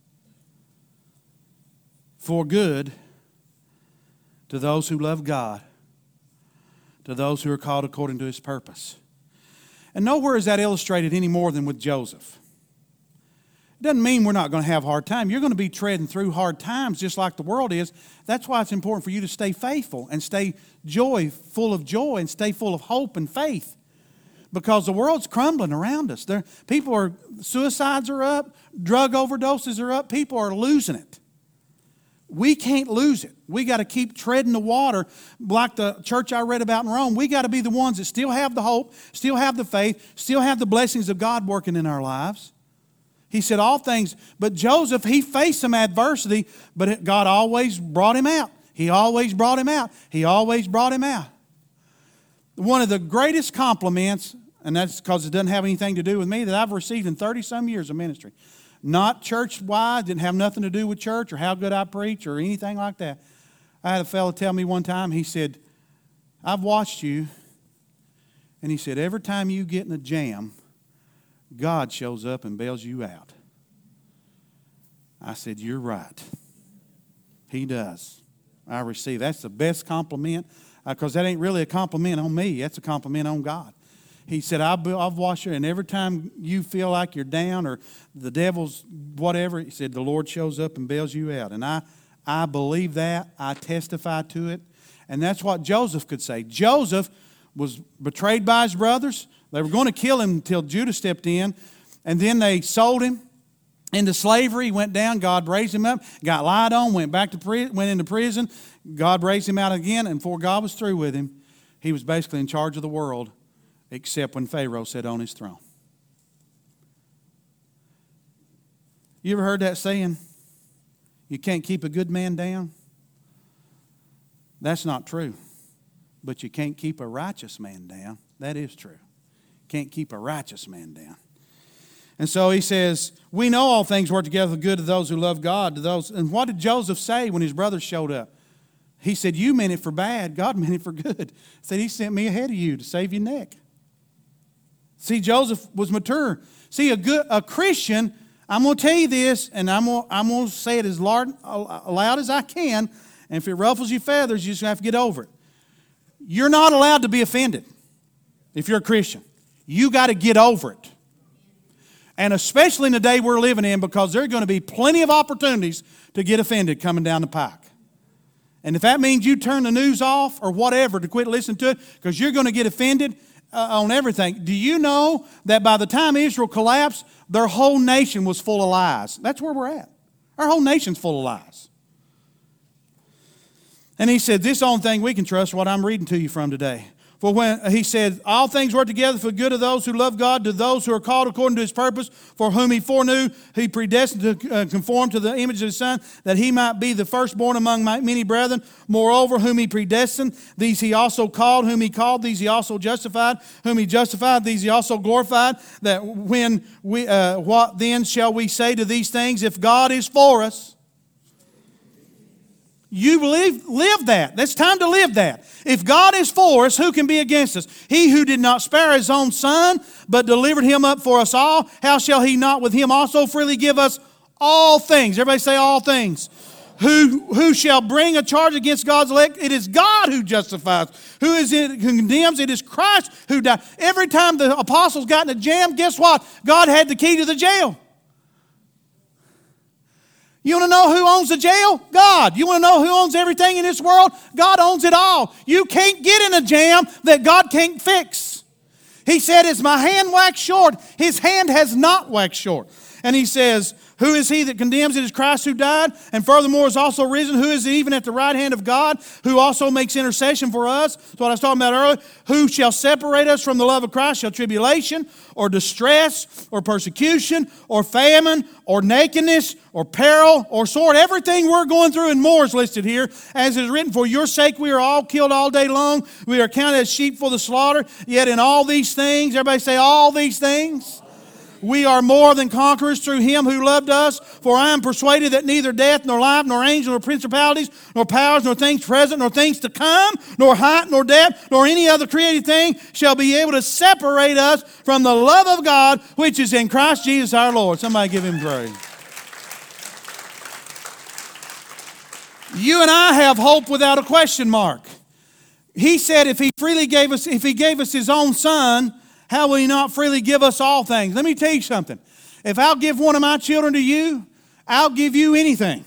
for good to those who love God, to those who are called according to His purpose. And nowhere is that illustrated any more than with Joseph. It doesn't mean we're not going to have a hard time. You're going to be treading through hard times just like the world is. That's why it's important for you to stay faithful and stay joy, full of joy, and stay full of hope and faith. Because the world's crumbling around us. There, people are, suicides are up, drug overdoses are up, people are losing it. We can't lose it. We got to keep treading the water like the church I read about in Rome. We got to be the ones that still have the hope, still have the faith, still have the blessings of God working in our lives. He said all things, but Joseph, he faced some adversity, but God always brought him out. He always brought him out. He always brought him out. One of the greatest compliments, and that's because it doesn't have anything to do with me, that I've received in thirty-some years of ministry. Not church-wide, didn't have nothing to do with church or how good I preach or anything like that. I had a fellow tell me one time, he said, I've watched you, and he said, every time you get in a jam, God shows up and bails you out. I said, you're right. He does. I receive. That's the best compliment, because uh, that ain't really a compliment on me. That's a compliment on God. He said, I've, I've watched you, and every time you feel like you're down or the devil's whatever, he said, the Lord shows up and bails you out. And I, I believe that. I testify to it. And that's what Joseph could say. Joseph was betrayed by his brothers. They were going to kill him until Judah stepped in. And then they sold him into slavery. He went down. God raised him up. Got lied on. Went back to pri- went into prison. God raised him out again. And before God was through with him, he was basically in charge of the world, except when Pharaoh sat on his throne. You ever heard that saying? You can't keep a good man down? That's not true. But you can't keep a righteous man down. That is true. Can't keep a righteous man down. And so he says, we know all things work together for good to those who love God. To those. And what did Joseph say when his brothers showed up? He said, you meant it for bad. God meant it for good. He said, he sent me ahead of you to save your neck. See, Joseph was mature. See, a good a Christian, I'm going to tell you this, and I'm going, I'm going to say it as loud, loud as I can, and if it ruffles your feathers, you just have to get over it. You're not allowed to be offended if you're a Christian. You got to get over it. And especially in the day we're living in, because there are going to be plenty of opportunities to get offended coming down the pike. And if that means you turn the news off or whatever to quit listening to it, because you're going to get offended uh, on everything. Do you know that by the time Israel collapsed, their whole nation was full of lies? That's where we're at. Our whole nation's full of lies. And he said, this only thing we can trust, what I'm reading to you from today. For when he said, all things work together for the good of those who love God, to those who are called according to his purpose, for whom he foreknew, he predestined to uh, conform to the image of his Son, that he might be the firstborn among my many brethren. Moreover, whom he predestined, these he also called. Whom he called, these he also justified. Whom he justified, these he also glorified. That when we, uh, what then shall we say to these things? If God is for us, you believe, live that. It's time to live that. If God is for us, who can be against us? He who did not spare his own Son, but delivered him up for us all, how shall he not with him also freely give us all things? Everybody say all things. Who, who shall bring a charge against God's elect? It is God who justifies. Who is it who condemns? It is Christ who died. Every time the apostles got in a jam, guess what? God had the key to the jail. You want to know who owns the jail? God. You want to know who owns everything in this world? God owns it all. You can't get in a jam that God can't fix. He said, is my hand waxed short? His hand has not waxed short. And he says, who is he that condemns? It is Christ who died, and furthermore is also risen. Who is even at the right hand of God, who also makes intercession for us? That's what I was talking about earlier. Who shall separate us from the love of Christ? Shall tribulation, or distress, or persecution, or famine, or nakedness, or peril, or sword? Everything we're going through and more is listed here. As is written, for your sake we are all killed all day long. We are counted as sheep for the slaughter. Yet in all these things, everybody say all these things. We are more than conquerors through him who loved us. For I am persuaded that neither death, nor life, nor angels, nor principalities, nor powers, nor things present, nor things to come, nor height, nor depth, nor any other created thing shall be able to separate us from the love of God which is in Christ Jesus our Lord. Somebody give him praise. You and I have hope without a question mark. He said if he freely gave us, if he gave us his own Son, how will he not freely give us all things? Let me tell you something. If I'll give one of my children to you, I'll give you anything.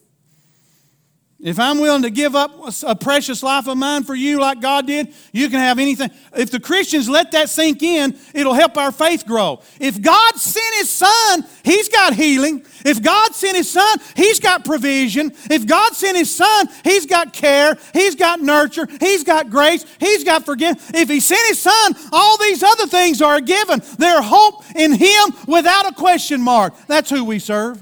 If I'm willing to give up a precious life of mine for you like God did, you can have anything. If the Christians let that sink in, it'll help our faith grow. If God sent his Son, he's got healing. If God sent his Son, he's got provision. If God sent his Son, he's got care. He's got nurture. He's got grace. He's got forgiveness. If he sent his Son, all these other things are given. There's hope in him without a question mark. That's who we serve.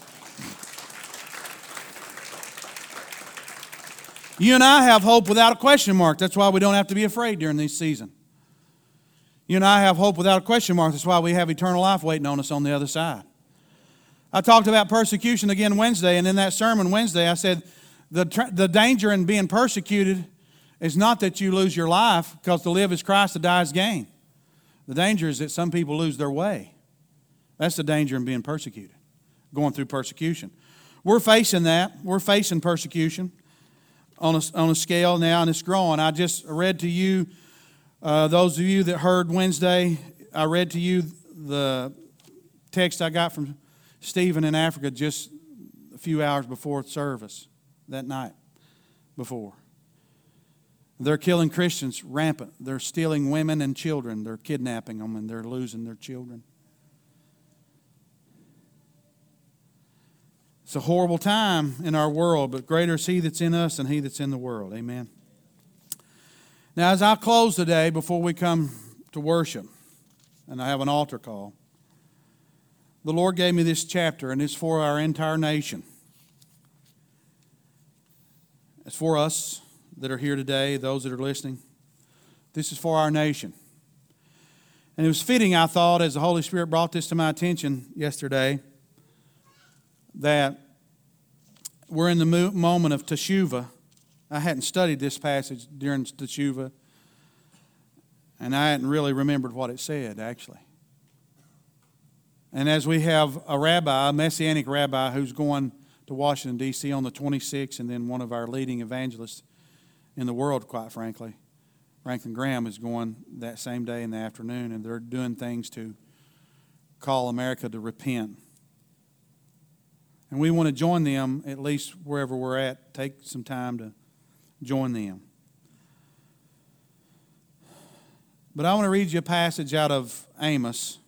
You and I have hope without a question mark. That's why we don't have to be afraid during this season. You and I have hope without a question mark. That's why we have eternal life waiting on us on the other side. I talked about persecution again Wednesday, and in that sermon Wednesday I said the, the danger in being persecuted is not that you lose your life, because to live is Christ, to die is gain. The danger is that some people lose their way. That's the danger in being persecuted, going through persecution. We're facing that. We're facing persecution on a, on a scale now, and it's growing. I just read to you, uh, those of you that heard Wednesday, I read to you the text I got from Stephen in Africa just a few hours before service that night before. They're killing Christians rampant. They're stealing women and children. They're kidnapping them, and they're losing their children. It's a horrible time in our world, but greater is He that's in us than he that's in the world. Amen. Now, as I close today, before we come to worship, and I have an altar call, the Lord gave me this chapter, and it's for our entire nation. It's for us that are here today, those that are listening. This is for our nation. And it was fitting, I thought, as the Holy Spirit brought this to my attention yesterday, that we're in the moment of Teshuvah. I hadn't studied this passage during Teshuvah, and I hadn't really remembered what it said, actually. And as we have a rabbi, a Messianic rabbi, who's going to Washington, D C on the twenty-sixth, and then one of our leading evangelists in the world, quite frankly, Franklin Graham, is going that same day in the afternoon, and they're doing things to call America to repent. And we want to join them, at least wherever we're at, take some time to join them. But I want to read you a passage out of Amos,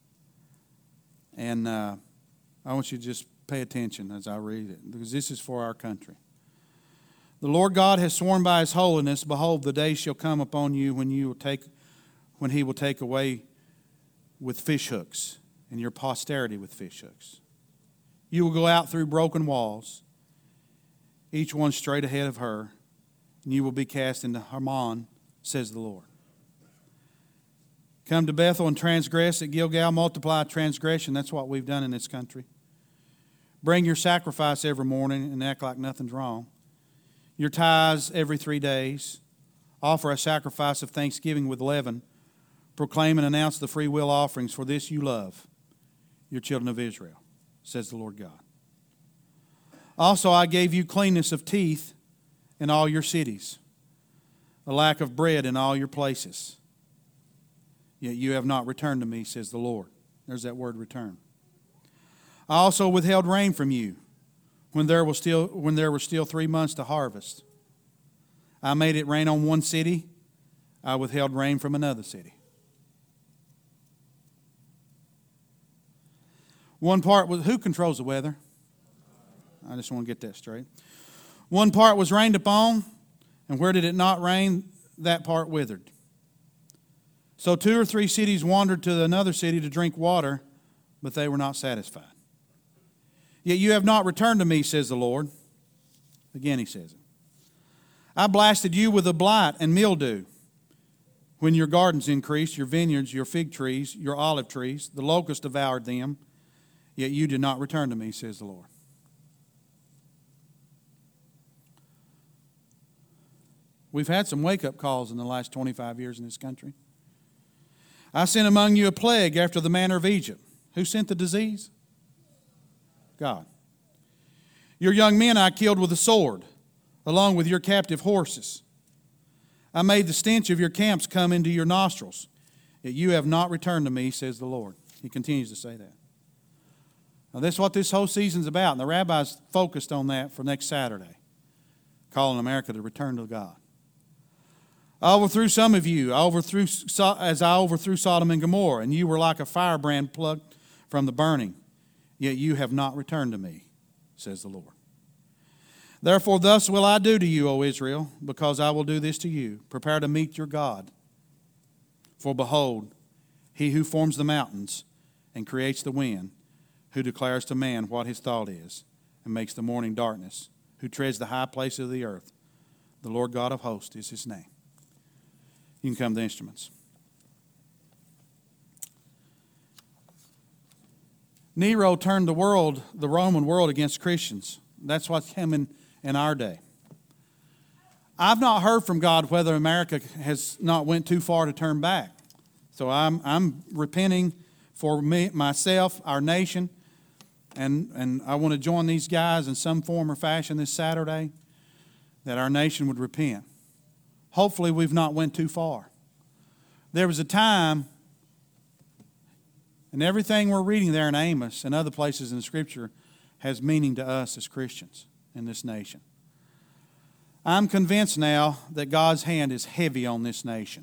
and uh, I want you to just pay attention as I read it, because this is for our country. The Lord God has sworn by His holiness, behold, the day shall come upon you when you will take, when He will take away with fish hooks, and your posterity with fish hooks. You will go out through broken walls, each one straight ahead of her, and you will be cast into Harmon, says the Lord. Come to Bethel and transgress at Gilgal, multiply transgression. That's what we've done in this country. Bring your sacrifice every morning and act like nothing's wrong. Your tithes every three days. Offer a sacrifice of thanksgiving with leaven. Proclaim and announce the free will offerings, for this you love, your children of Israel, says the Lord God. Also I gave you cleanness of teeth in all your cities, a lack of bread in all your places. Yet you have not returned to me, says the Lord. There's that word return. I also withheld rain from you when there was still when there were still three months to harvest. I made it rain on one city. I withheld rain from another city. One part was, who controls the weather? I just want to get that straight. One part was rained upon, and where did it not rain, that part withered. So two or three cities wandered to another city to drink water, but they were not satisfied. Yet you have not returned to me, says the Lord. Again he says it. I blasted you with a blight and mildew. When your gardens increased, your vineyards, your fig trees, your olive trees, the locust devoured them. Yet you did not return to me, says the Lord. We've had some wake-up calls in the last twenty-five years in this country. I sent among you a plague after the manner of Egypt. Who sent the disease? God. Your young men I killed with a sword, along with your captive horses. I made the stench of your camps come into your nostrils. Yet you have not returned to me, says the Lord. He continues to say that. Now, that's what this whole season's about, and the rabbi's focused on that for next Saturday, calling America to return to God. I overthrew some of you, I overthrew as I overthrew Sodom and Gomorrah, and you were like a firebrand plucked from the burning. Yet you have not returned to me, says the Lord. Therefore, thus will I do to you, O Israel, because I will do this to you. Prepare to meet your God. For behold, He who forms the mountains and creates the wind, who declares to man what his thought is, and makes the morning darkness, who treads the high place of the earth, the Lord God of hosts is His name. You can come to the instruments. Nero turned the world, the Roman world, against Christians. That's what's coming in our day. I've not heard from God whether America has not went too far to turn back. So I'm I'm repenting for me, myself, our nation, and, and I want to join these guys in some form or fashion this Saturday, that our nation would repent. Hopefully we've not went too far. There was a time, and everything we're reading there in Amos and other places in the Scripture has meaning to us as Christians in this nation. I'm convinced now that God's hand is heavy on this nation.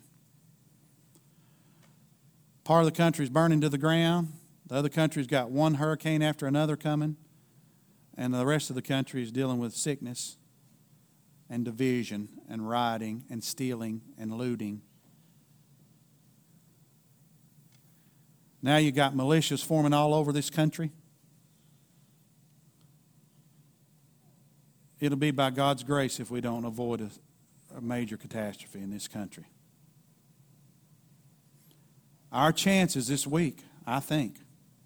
Part of the country's burning to the ground. The other country's got one hurricane after another coming. And the rest of the country is dealing with sickness and division and rioting and stealing and looting. Now you got militias forming all over this country. It'll be by God's grace if we don't avoid a, a major catastrophe in this country. Our chances this week, I think,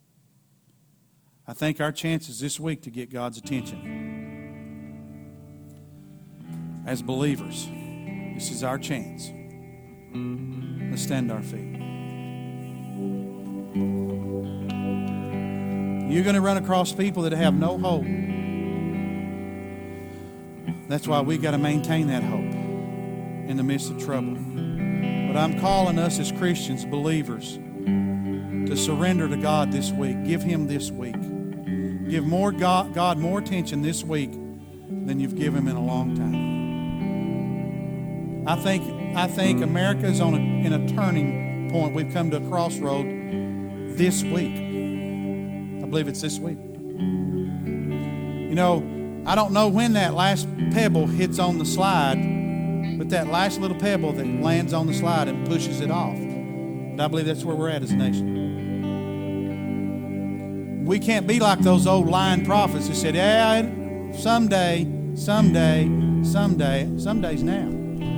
I think our chances this week to get God's attention as believers, this is our chance. Let's stand to our feet. You're going to run across people that have no hope. That's why we've got to maintain that hope in the midst of trouble. But I'm calling us as Christians, believers, to surrender to God this week. Give Him this week. Give more God, God more attention this week than you've given Him in a long time. I think I think America is on a, in a turning point. We've come to a crossroad this week. I believe it's this week. You know, I don't know when that last pebble hits on the slide, but that last little pebble that lands on the slide and pushes it off. But I believe that's where we're at as a nation. We can't be like those old lying prophets who said, yeah, someday, someday, someday, someday's now.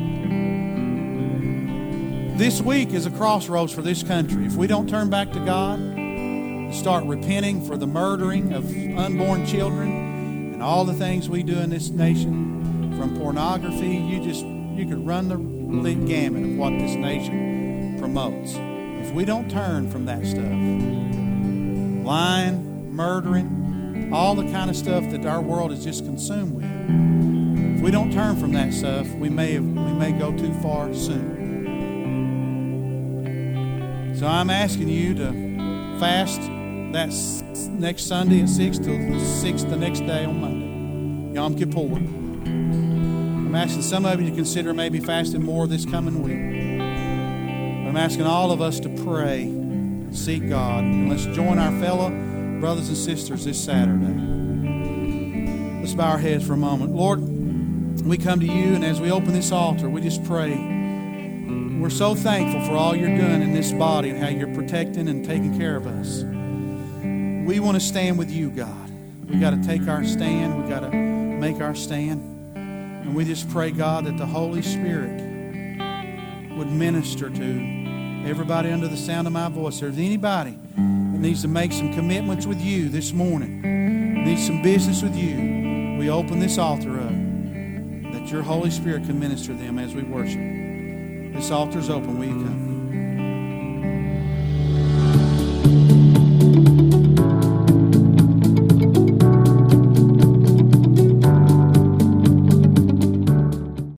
This week is a crossroads for this country. If we don't turn back to God and start repenting for the murdering of unborn children and all the things we do in this nation, from pornography, you just you could run the gamut of what this nation promotes. If we don't turn from that stuff, lying, murdering, all the kind of stuff that our world is just consumed with, if we don't turn from that stuff, we may have, we may go too far soon. So I'm asking you to fast that next Sunday at six till six the next day on Monday, Yom Kippur. I'm asking some of you to consider maybe fasting more this coming week. But I'm asking all of us to pray, seek God, and let's join our fellow brothers and sisters this Saturday. Let's bow our heads for a moment. Lord, we come to you, and as we open this altar, we just pray. We're so thankful for all you're doing in this body and how you're protecting and taking care of us. We want to stand with you, God. We got to take our stand. We got to make our stand. And we just pray, God, that the Holy Spirit would minister to everybody under the sound of my voice. If there's anybody that needs to make some commitments with you this morning, needs some business with you, we open this altar up that your Holy Spirit can minister to them as we worship. This altar's open. Will you come?